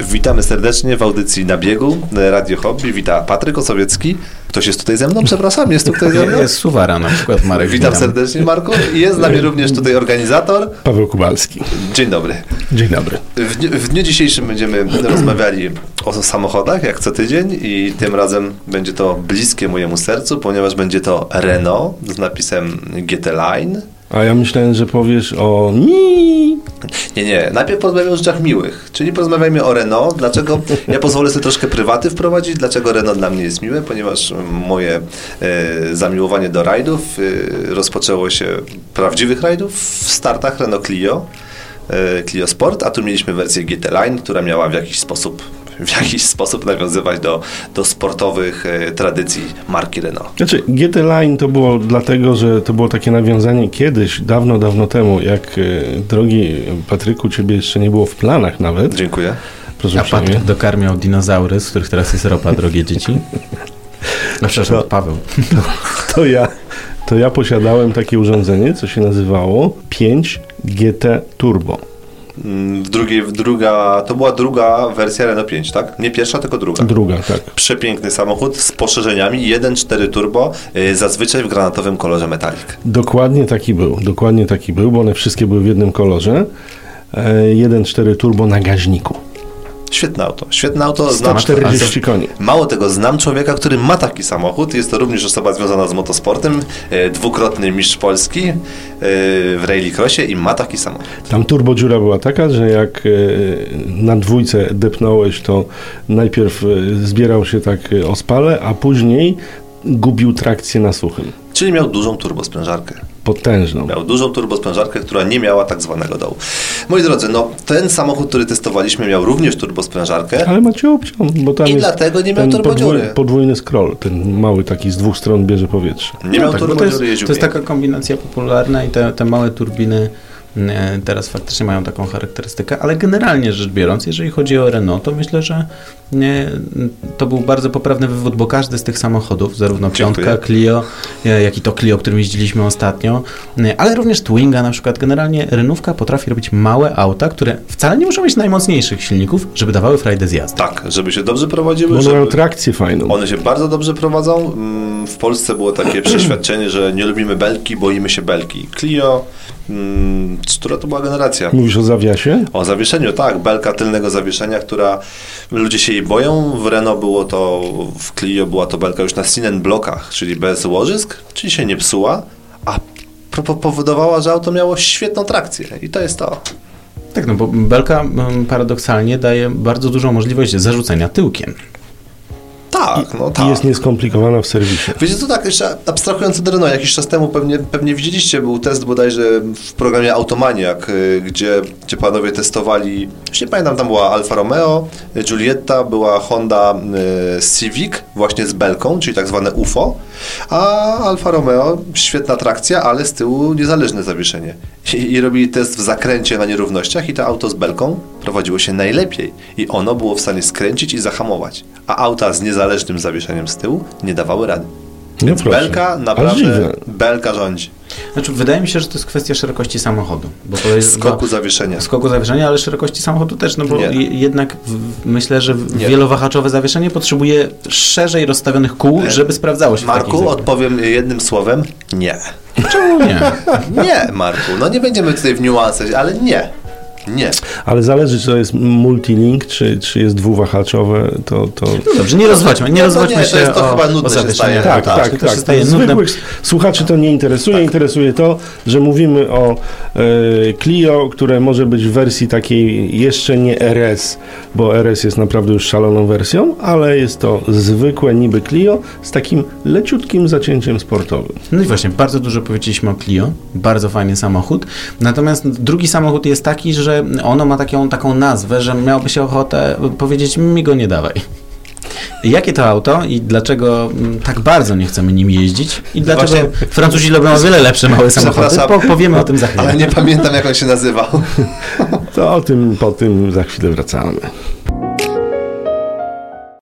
Witamy serdecznie w audycji Na Biegu, Radio Hobby. Wita Patryk Osowiecki. Ktoś jest tutaj ze mną? Przepraszam, jest tu ktoś ze mną? Jest Suwara, na przykład Marek. Witam serdecznie, Marku. I jest z nami również tutaj organizator. Paweł Kubalski. Dzień dobry. Dzień dobry. W dniu dzisiejszym będziemy rozmawiali o samochodach, jak co tydzień, i tym razem będzie to bliskie mojemu sercu, ponieważ będzie to Renault z napisem GT Line. A ja myślałem, że powiesz o mi. Nie. Najpierw porozmawiamy o rzeczach miłych, czyli porozmawiajmy o Renault. Dlaczego? Ja pozwolę sobie troszkę prywaty wprowadzić. Dlaczego Renault dla mnie jest miłe? Ponieważ moje zamiłowanie do rajdów rozpoczęło się, prawdziwych rajdów, w startach Renault Clio Sport, a tu mieliśmy wersję GT Line, która miała w jakiś sposób nawiązywać do sportowych tradycji marki Renault. Znaczy, GT Line to było dlatego, że to było takie nawiązanie kiedyś, dawno temu, jak drogi Patryku, ciebie jeszcze nie było w planach nawet. Dziękuję. Proszę a Patryk dokarmiał dinozaury, z których teraz jest ropa, drogie dzieci. No przepraszam, Paweł. To ja posiadałem takie urządzenie, co się nazywało 5 GT Turbo. To była druga wersja Renault 5, tak? Nie pierwsza, tylko druga. Druga, tak. Przepiękny samochód z poszerzeniami 1.4 turbo, zazwyczaj w granatowym kolorze metalik. Dokładnie taki był, bo one wszystkie były w jednym kolorze. 1.4 turbo na gaźniku. Świetne auto. 140 koni. Mało tego, znam człowieka, który ma taki samochód. Jest to również osoba związana z motosportem. Dwukrotny mistrz Polski w rallycrossie i ma taki samochód. Tam turbodziura była taka, że jak na dwójce depnąłeś, to najpierw zbierał się tak ospale, a później gubił trakcję na suchym. Czyli miał dużą turbosprężarkę. Potężną. Miał dużą turbosprężarkę, która nie miała tak zwanego dołu. Moi drodzy, ten samochód, który testowaliśmy, miał również turbosprężarkę. Ale ma ciupcią, bo tam i dlatego nie miał turbodziury. Podwójny scroll, ten mały taki z dwóch stron bierze powietrze. Nie miał turbodziury, jeździł. To jest taka kombinacja popularna i te małe turbiny teraz faktycznie mają taką charakterystykę, ale generalnie rzecz biorąc, jeżeli chodzi o Renault, to myślę, że to był bardzo poprawny wywód, bo każdy z tych samochodów, zarówno piątka, Clio, jak i to Clio, którym jeździliśmy ostatnio, ale również Twinga na przykład, generalnie Renówka potrafi robić małe auta, które wcale nie muszą mieć najmocniejszych silników, żeby dawały frajdę z jazdy. Tak, żeby się dobrze prowadziły. One mają trakcję fajną. One się bardzo dobrze prowadzą. W Polsce było takie przeświadczenie, że nie lubimy belki, boimy się belki. Clio, która to była generacja? Mówisz o zawiasie? O zawieszeniu, tak. Belka tylnego zawieszenia, która ludzie się jej boją. W Renault było to, w Clio była to belka już na Sinen blokach, czyli bez łożysk, czyli się nie psuła, a powodowała, że auto miało świetną trakcję i to jest to. Tak, no bo belka paradoksalnie daje bardzo dużą możliwość zarzucenia tyłkiem. I jest nieskomplikowana w serwisie. Wiecie co, tak jeszcze abstrahując od Renault, jakiś czas temu pewnie widzieliście, był test bodajże w programie Automaniac, gdzie panowie testowali, już nie pamiętam, tam była Alfa Romeo, Giulietta, była Honda Civic właśnie z belką, czyli tak zwane UFO, a Alfa Romeo, świetna trakcja, ale z tyłu niezależne zawieszenie. I robili test w zakręcie na nierównościach i to auto z belką prowadziło się najlepiej i ono było w stanie skręcić i zahamować, a auta z niezależnym zawieszeniem z tyłu nie dawały rady. Więc belka naprawdę, belka rządzi. Znaczy, wydaje mi się, że to jest kwestia szerokości samochodu. Bo to jest skoku zawieszenia, ale szerokości samochodu też, no bo jednak myślę, że wielowahaczowe zawieszenie potrzebuje szerzej rozstawionych kół, żeby sprawdzało się. Marku, odpowiem jednym słowem, nie. Czemu nie? Nie, Marku, nie będziemy tutaj w niuansach, ale nie. Nie. Ale zależy, czy to jest multilink, czy jest dwuwahaczowe, to... Dobrze, nie rozchodźmy się to jest to chyba nudne się staje. Tak. Zwykłych słuchaczy to nie interesuje. Tak. Interesuje to, że mówimy o Clio, które może być w wersji takiej jeszcze nie RS, bo RS jest naprawdę już szaloną wersją, ale jest to zwykłe niby Clio z takim leciutkim zacięciem sportowym. No i właśnie, bardzo dużo powiedzieliśmy o Clio, bardzo fajny samochód, natomiast drugi samochód jest taki, że ono ma taką nazwę, że miałoby się ochotę powiedzieć, mi go nie dawaj. Jakie to auto i dlaczego tak bardzo nie chcemy nim jeździć i dlaczego właśnie Francuzi lubią o wiele lepsze małe samochody, powiemy o tym za chwilę. Ale nie pamiętam, jak on się nazywał. To po tym za chwilę wracamy.